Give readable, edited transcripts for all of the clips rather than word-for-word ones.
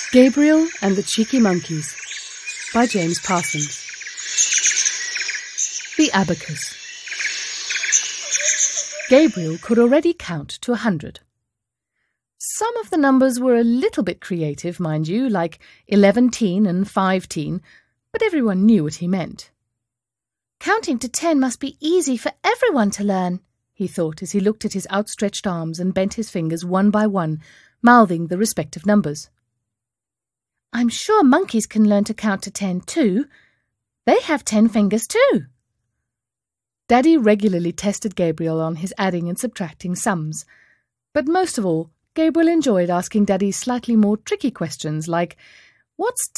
Gabriel and the Cheeky Monkeys by James Parsons. The Abacus. Gabriel could already count to 100. Some of the numbers were a little bit creative, mind you, like 11-teen and 5-teen, but everyone knew what he meant. Counting to 10 must be easy for everyone to learn, he thought as he looked at his outstretched arms and bent his fingers one by one, mouthing the respective numbers. I'm sure monkeys can learn to count to 10 too. They have 10 fingers too. Daddy regularly tested Gabriel on his adding and subtracting sums, but most of all, Gabriel enjoyed asking Daddy slightly more tricky questions like, what's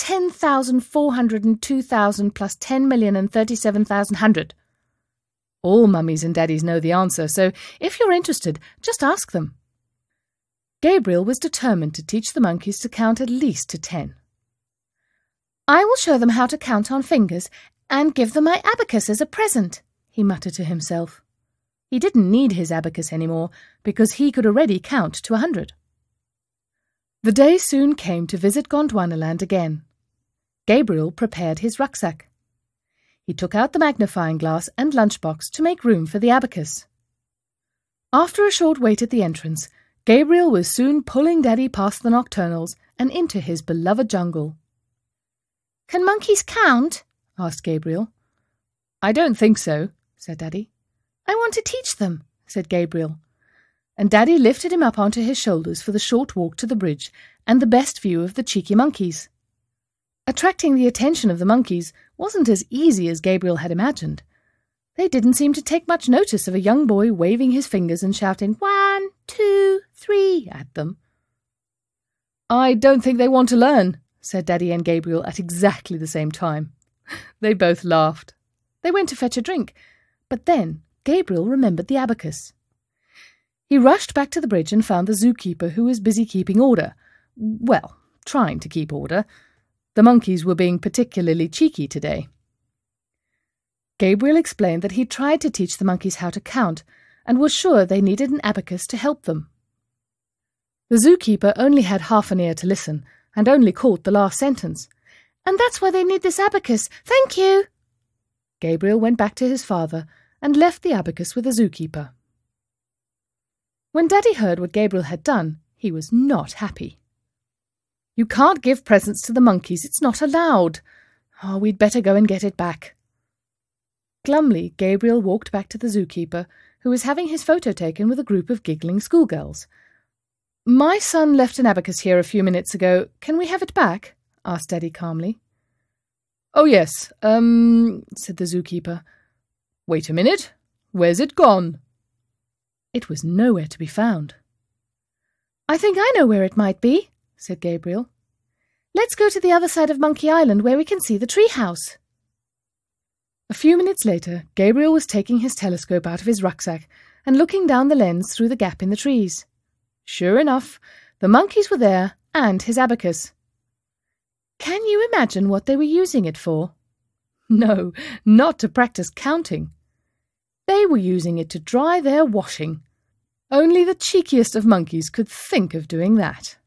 10,402,000 plus 10,037,100? All mummies and daddies know the answer, so if you're interested, just ask them. Gabriel was determined to teach the monkeys to count at least to 10. I will show them how to count on fingers and give them my abacus as a present, he muttered to himself. He didn't need his abacus anymore because he could already count to 100. The day soon came to visit Gondwanaland again. Gabriel prepared his rucksack. He took out the magnifying glass and lunchbox to make room for the abacus. After a short wait at the entrance, Gabriel was soon pulling Daddy past the nocturnals and into his beloved jungle. Can monkeys count? asked Gabriel. I don't think so, said Daddy. I want to teach them, said Gabriel. And Daddy lifted him up onto his shoulders for the short walk to the bridge and the best view of the cheeky monkeys. Attracting the attention of the monkeys wasn't as easy as Gabriel had imagined. They didn't seem to take much notice of a young boy waving his fingers and shouting 1, 2, 3 at them. I don't think they want to learn, said Daddy and Gabriel at exactly the same time. They both laughed. They went to fetch a drink, but then Gabriel remembered the abacus. He rushed back to the bridge and found the zookeeper, who was busy keeping order. Well, trying to keep order. The monkeys were being particularly cheeky today. Gabriel explained that he tried to teach the monkeys how to count and was sure they needed an abacus to help them. The zookeeper only had half an ear to listen and only caught the last sentence. And that's why they need this abacus. Thank you. Gabriel went back to his father and left the abacus with the zookeeper. When Daddy heard what Gabriel had done, he was not happy. You can't give presents to the monkeys, it's not allowed. Oh, we'd better go and get it back. Glumly, Gabriel walked back to the zookeeper, who was having his photo taken with a group of giggling schoolgirls. My son left an abacus here a few minutes ago. Can we have it back? Asked Daddy calmly. Oh, yes, said the zookeeper. Wait a minute. Where's it gone? It was nowhere to be found. I think I know where it might be, said Gabriel. Let's go to the other side of Monkey Island where we can see the treehouse. A few minutes later, Gabriel was taking his telescope out of his rucksack and looking down the lens through the gap in the trees. Sure enough, the monkeys were there and his abacus. Can you imagine what they were using it for? No, not to practice counting. They were using it to dry their washing. Only the cheekiest of monkeys could think of doing that.